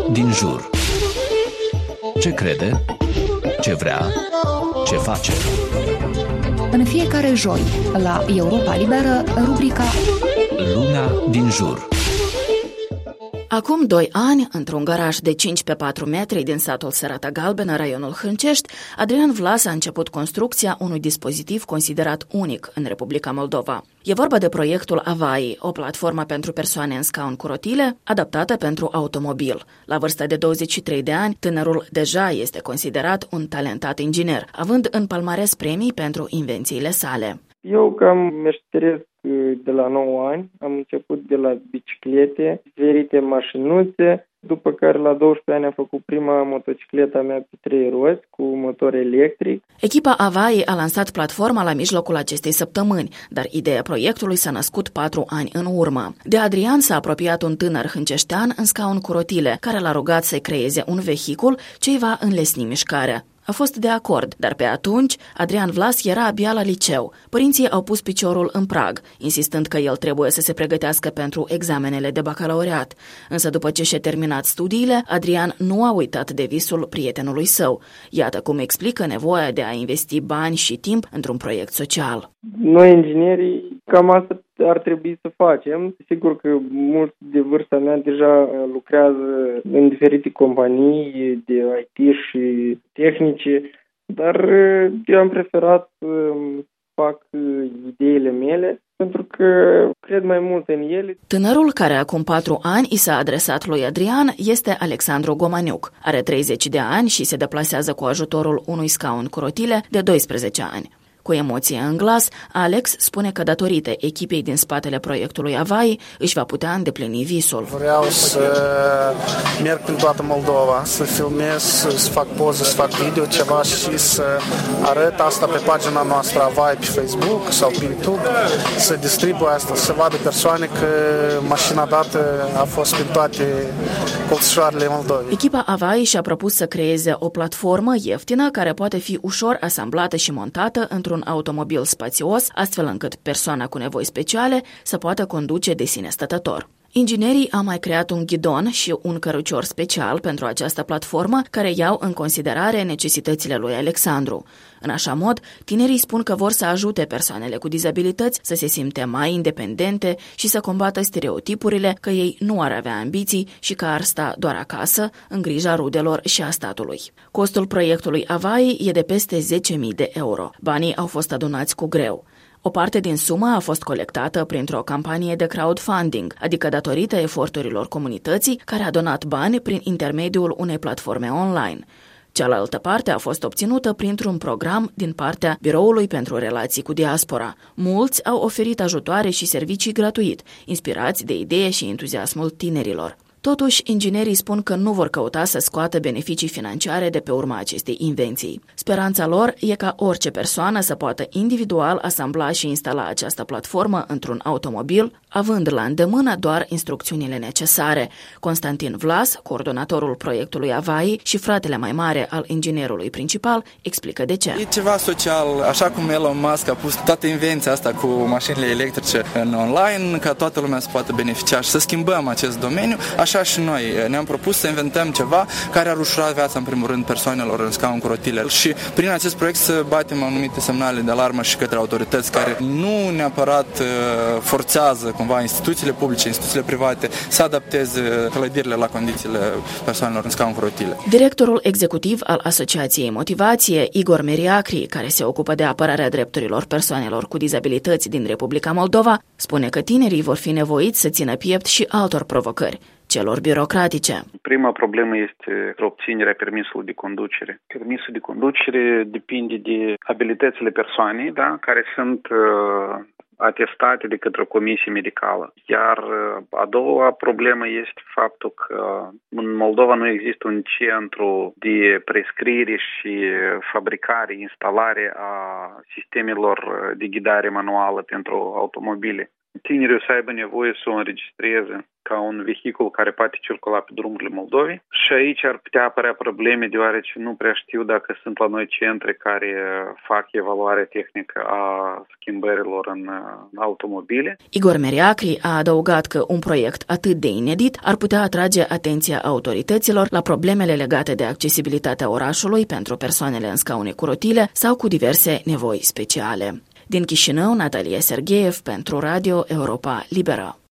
din jur. Ce crede? Ce vrea? Ce face? În fiecare joi, la Europa Liberă, rubrica Luna din jur. Acum 2 ani, într-un garaj de 5 pe 4 metri din satul Sărata Galbenă, raionul Hâncești, Adrian Vlas a început construcția unui dispozitiv considerat unic în Republica Moldova. E vorba de proiectul Avai, o platformă pentru persoane în scaun cu rotile, adaptată pentru automobil. La vârsta de 23 de ani, tânărul deja este considerat un talentat inginer, având în palmares premii pentru invențiile sale. Eu cam meșteresc de la 9 ani, am început de la biciclete, diferite mașinuțe, după care la 12 ani am făcut prima motocicleta mea pe 3 roți cu motor electric. Echipa Avai a lansat platforma la mijlocul acestei săptămâni, dar ideea proiectului s-a născut 4 ani în urmă. De Adrian s-a apropiat un tânăr hânceștean în scaun cu rotile, care l-a rugat să-i creeze un vehicul ce îi va înlesni mișcarea. A fost de acord, dar pe atunci Adrian Vlas era abia la liceu. Părinții au pus piciorul în prag, insistând că el trebuie să se pregătească pentru examenele de bacalaureat. Însă după ce și-a terminat studiile, Adrian nu a uitat de visul prietenului său. Iată cum explică nevoia de a investi bani și timp într-un proiect social. Noi, inginerii, cam asta ar trebui să facem. Sigur că mulți de vârsta mea deja lucrează în diferite companii de IT și tehnice, dar eu am preferat să fac ideile mele pentru că cred mai mult în ele. Tânărul, care acum 4 ani i s-a adresat lui Adrian, este Alexandru Gomaniuc. Are 30 de ani și se deplasează cu ajutorul unui scaun cu rotile de 12 ani. Cu emoție în glas, Alex spune că datorită echipei din spatele proiectului Avai își va putea îndeplini visul. Vreau să merg prin toată Moldova, să filmez, să fac poze, să fac video ceva și să arăt asta pe pagina noastră Avai pe Facebook sau pe YouTube, să distribui asta, să vadă persoane că mașina dată a fost prin toate colțișoarele Moldovei. Echipa Avai și-a propus să creeze o platformă ieftină care poate fi ușor asamblată și montată într-un automobil spațios, astfel încât persoana cu nevoi speciale să poată conduce de sine stătător. Inginerii au mai creat un ghidon și un cărucior special pentru această platformă care iau în considerare necesitățile lui Alexandru. În așa mod, tinerii spun că vor să ajute persoanele cu dizabilități să se simte mai independente și să combată stereotipurile că ei nu ar avea ambiții și că ar sta doar acasă, în grija rudelor și a statului. Costul proiectului Avai e de peste 10.000 de euro. Banii au fost adunați cu greu. O parte din sumă a fost colectată printr-o campanie de crowdfunding, adică datorită eforturilor comunității care a donat bani prin intermediul unei platforme online. Cealaltă parte a fost obținută printr-un program din partea Biroului pentru Relații cu Diaspora. Mulți au oferit ajutoare și servicii gratuit, inspirați de idee și entuziasmul tinerilor. Totuși, inginerii spun că nu vor căuta să scoată beneficii financiare de pe urma acestei invenții. Speranța lor e ca orice persoană să poată individual asambla și instala această platformă într-un automobil, având la îndemână doar instrucțiunile necesare. Constantin Vlas, coordonatorul proiectului Avai și fratele mai mare al inginerului principal, explică de ce. E ceva social, așa cum Elon Musk a pus toată invenția asta cu mașinile electrice în online, ca toată lumea să poată beneficia și să schimbăm acest domeniu. Așa și noi ne-am propus să inventăm ceva care ar ușura viața, în primul rând, persoanelor în scaun cu rotile. Și prin acest proiect să batem anumite semnale de alarmă și către autorități care nu neapărat forțează cumva instituțiile publice, instituțiile private să adapteze clădirile la condițiile persoanelor în scaun cu rotile. Directorul executiv al Asociației Motivație, Igor Meriacri, care se ocupă de apărarea drepturilor persoanelor cu dizabilități din Republica Moldova, spune că tinerii vor fi nevoiți să țină piept și altor provocări, celor birocratice. Prima problemă este obținerea permisului de conducere. Permisul de conducere depinde de abilitățile persoanei, da, care sunt atestate de către o comisie medicală. Iar a doua problemă este faptul că în Moldova nu există un centru de prescriere și fabricare, instalare a sistemelor de ghidare manuală pentru automobile. tinerii să aibă nevoie să o înregistreze ca un vehicul care poate circula pe drumurile Moldovei. Și aici ar putea apărea probleme, deoarece nu prea știu dacă sunt la noi centre care fac evaluarea tehnică a schimbărilor în automobile. Igor Meriacri a adăugat că un proiect atât de inedit ar putea atrage atenția autorităților la problemele legate de accesibilitatea orașului pentru persoanele în scaune cu rotile sau cu diverse nevoi speciale. Din Chișinău, Natalia Sergeev pentru Radio Europa Liberă.